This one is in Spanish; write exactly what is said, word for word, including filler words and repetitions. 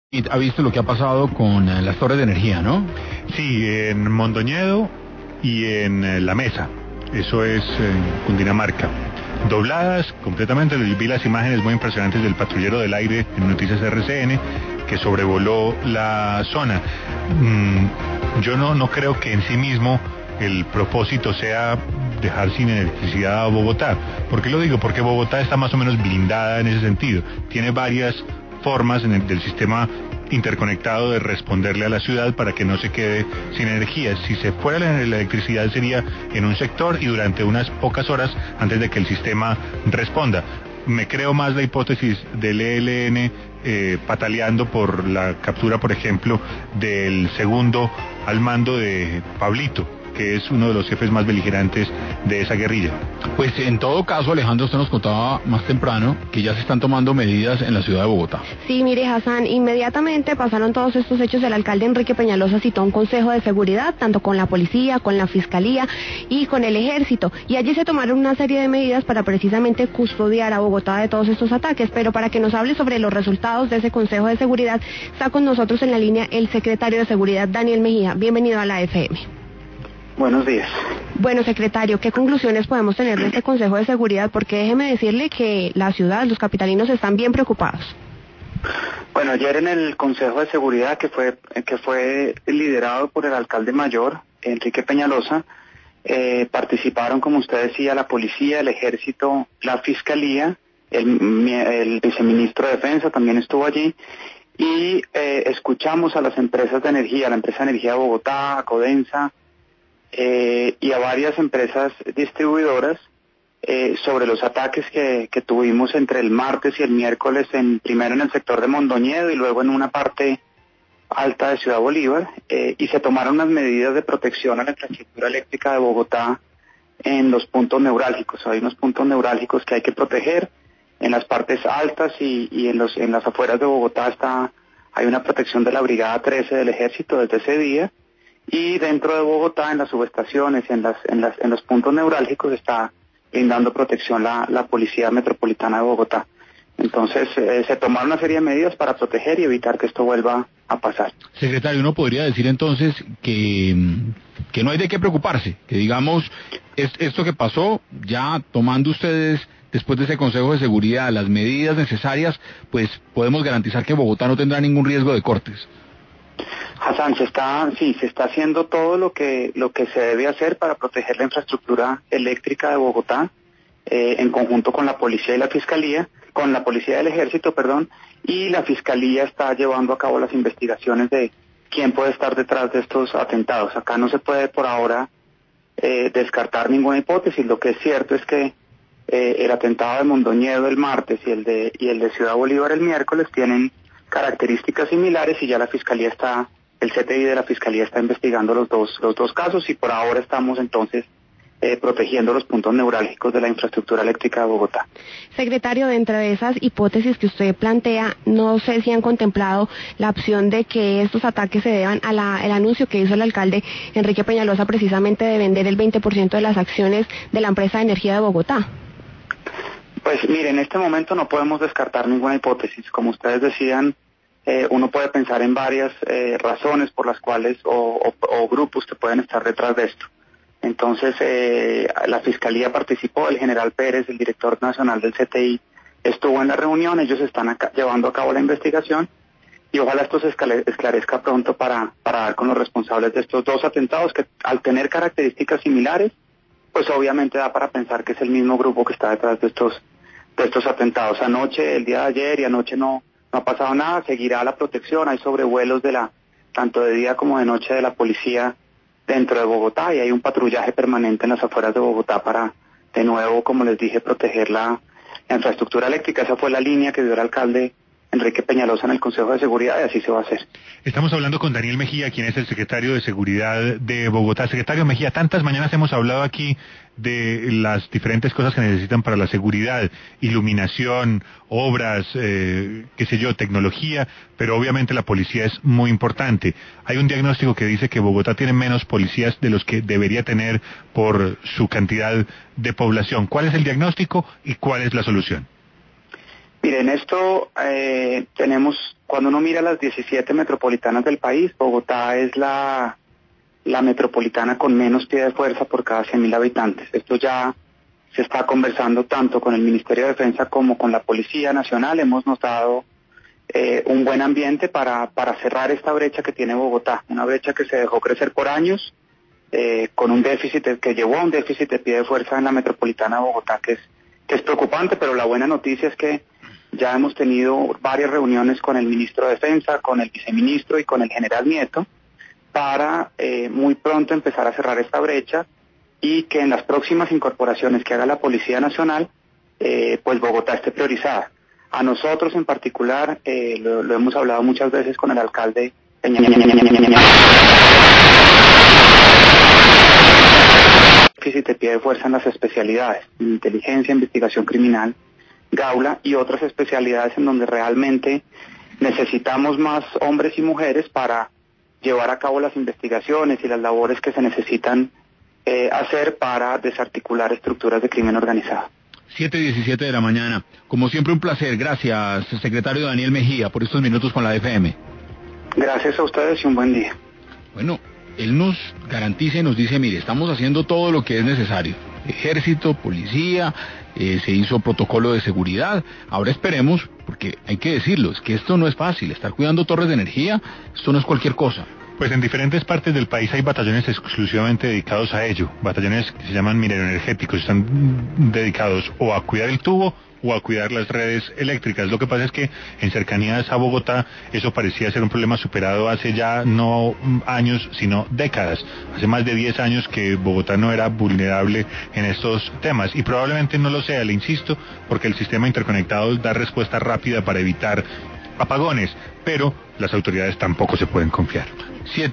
Ha visto lo que ha pasado con eh, las torres de energía, ¿no? Sí, en Mondoñedo y en eh, La Mesa, eso es en Cundinamarca. Dobladas completamente, vi las imágenes muy impresionantes del patrullero del aire en Noticias R C N que sobrevoló la zona. Mm, yo no, no creo que en sí mismo el propósito sea dejar sin electricidad a Bogotá. ¿Por qué lo digo? Porque Bogotá está más o menos blindada en ese sentido. Tiene varias formas en el, del sistema interconectado de responderle a la ciudad para que no se quede sin energía. Si se fuera la, la electricidad sería en un sector y durante unas pocas horas antes de que el sistema responda. Me creo más la hipótesis del E L N eh, pataleando por la captura, por ejemplo, del segundo al mando de Pablito, que es uno de los jefes más beligerantes de esa guerrilla. Pues en todo caso, Alejandro, usted nos contaba más temprano que ya se están tomando medidas en la ciudad de Bogotá. Sí, mire, Hassan, inmediatamente pasaron todos estos hechos. El alcalde Enrique Peñalosa citó un consejo de seguridad, tanto con la policía, con la fiscalía y con el ejército. Y allí se tomaron una serie de medidas para precisamente custodiar a Bogotá de todos estos ataques. Pero para que nos hable sobre los resultados de ese consejo de seguridad, está con nosotros en la línea el secretario de Seguridad, Daniel Mejía. Bienvenido a la F M. Buenos días. Bueno, secretario, ¿qué conclusiones podemos tener de este Consejo de Seguridad? Porque déjeme decirle que la ciudad, los capitalinos están bien preocupados. Bueno, ayer en el Consejo de Seguridad, que fue que fue liderado por el alcalde mayor, Enrique Peñalosa, eh, participaron, como usted decía, la policía, el ejército, la fiscalía, el, el viceministro de Defensa también estuvo allí, y eh, escuchamos a las empresas de energía, la empresa de energía de Bogotá, Codensa, Eh, y a varias empresas distribuidoras eh, sobre los ataques que, que tuvimos entre el martes y el miércoles, en, primero en el sector de Mondoñedo y luego en una parte alta de Ciudad Bolívar, eh, y se tomaron unas medidas de protección a la infraestructura eléctrica de Bogotá en los puntos neurálgicos. Hay unos puntos neurálgicos que hay que proteger en las partes altas y, y en, los, en las afueras de Bogotá está, hay una protección de la Brigada trece del Ejército desde ese día. Y dentro de Bogotá, en las subestaciones, en las, en las, en los puntos neurálgicos, está brindando protección la, la Policía Metropolitana de Bogotá. Entonces, eh, se tomaron una serie de medidas para proteger y evitar que esto vuelva a pasar. Secretario, uno podría decir entonces que, que no hay de qué preocuparse, que digamos, es, esto que pasó, ya tomando ustedes, después de ese Consejo de Seguridad, las medidas necesarias, pues podemos garantizar que Bogotá no tendrá ningún riesgo de cortes. Hassan, se está, sí, se está haciendo todo lo que lo que se debe hacer para proteger la infraestructura eléctrica de Bogotá, eh, en conjunto con la policía y la fiscalía, con la policía del ejército, perdón, y la fiscalía está llevando a cabo las investigaciones de quién puede estar detrás de estos atentados. Acá no se puede por ahora eh, descartar ninguna hipótesis. Lo que es cierto es que eh, el atentado de Mondoñedo el martes y el de y el de Ciudad Bolívar el miércoles tienen características similares y ya la fiscalía está, el C T I de la fiscalía está investigando los dos, los dos casos y por ahora estamos entonces eh, protegiendo los puntos neurálgicos de la infraestructura eléctrica de Bogotá. Secretario, dentro de esas hipótesis que usted plantea, no sé si han contemplado la opción de que estos ataques se deban al anuncio que hizo el alcalde Enrique Peñalosa precisamente de vender el veinte por ciento de las acciones de la empresa de energía de Bogotá. Pues mire, en este momento no podemos descartar ninguna hipótesis. Como ustedes decían, eh, uno puede pensar en varias eh, razones por las cuales o, o, o grupos que pueden estar detrás de esto. Entonces, eh, la Fiscalía participó, el general Pérez, el director nacional del C T I, estuvo en la reunión, ellos están acá, llevando a cabo la investigación y ojalá esto se esclarezca pronto para, para dar con los responsables de estos dos atentados que al tener características similares, pues obviamente da para pensar que es el mismo grupo que está detrás de estos de estos atentados. Anoche, el día de ayer y anoche no, no ha pasado nada, seguirá la protección, hay sobrevuelos de la, tanto de día como de noche de la policía dentro de Bogotá y hay un patrullaje permanente en las afueras de Bogotá para, de nuevo, como les dije, proteger la, la infraestructura eléctrica. Esa fue la línea que dio el alcalde Enrique Peñalosa en el Consejo de Seguridad y así se va a hacer. Estamos hablando con Daniel Mejía, quien es el secretario de Seguridad de Bogotá. Secretario Mejía, tantas mañanas hemos hablado aquí de las diferentes cosas que necesitan para la seguridad, iluminación, obras, eh, qué sé yo, tecnología, pero obviamente la policía es muy importante. Hay un diagnóstico que dice que Bogotá tiene menos policías de los que debería tener por su cantidad de población. ¿Cuál es el diagnóstico y cuál es la solución? Mire, en esto eh, tenemos, cuando uno mira las diecisiete metropolitanas del país, Bogotá es la, la metropolitana con menos pie de fuerza por cada cien mil habitantes. Esto ya se está conversando tanto con el Ministerio de Defensa como con la Policía Nacional. Hemos notado eh, un buen ambiente para, para cerrar esta brecha que tiene Bogotá, una brecha que se dejó crecer por años, eh, con un déficit de, que llevó a un déficit de pie de fuerza en la metropolitana de Bogotá, que es, que es preocupante, pero la buena noticia es que ya hemos tenido varias reuniones con el Ministro de Defensa, con el Viceministro y con el General Nieto, para eh, muy pronto empezar a cerrar esta brecha y que en las próximas incorporaciones que haga la Policía Nacional, eh, pues Bogotá esté priorizada. A nosotros en particular, eh, lo, lo hemos hablado muchas veces con el alcalde Peña, déficit de pie de fuerza en las especialidades, en inteligencia, investigación criminal, Gaula y otras especialidades en donde realmente necesitamos más hombres y mujeres para llevar a cabo las investigaciones y las labores que se necesitan eh, hacer para desarticular estructuras de crimen organizado. siete diecisiete de la mañana. Como siempre, un placer. Gracias, secretario Daniel Mejía, por estos minutos con la F M. Gracias a ustedes y un buen día. Bueno, él nos garantiza y nos dice, mire, estamos haciendo todo lo que es necesario. Ejército, policía, eh, se hizo protocolo de seguridad. Ahora esperemos, porque hay que decirlo, es que esto no es fácil. Estar cuidando torres de energía, esto no es cualquier cosa. Pues en diferentes partes del país hay batallones exclusivamente dedicados a ello, batallones que se llaman mineroenergéticos, están dedicados o a cuidar el tubo o a cuidar las redes eléctricas. Lo que pasa es que en cercanías a Bogotá eso parecía ser un problema superado hace ya no años, sino décadas. Hace más de diez años que Bogotá no era vulnerable en estos temas y probablemente no lo sea, le insisto, porque el sistema interconectado da respuesta rápida para evitar apagones, pero las autoridades tampoco se pueden confiar. Siete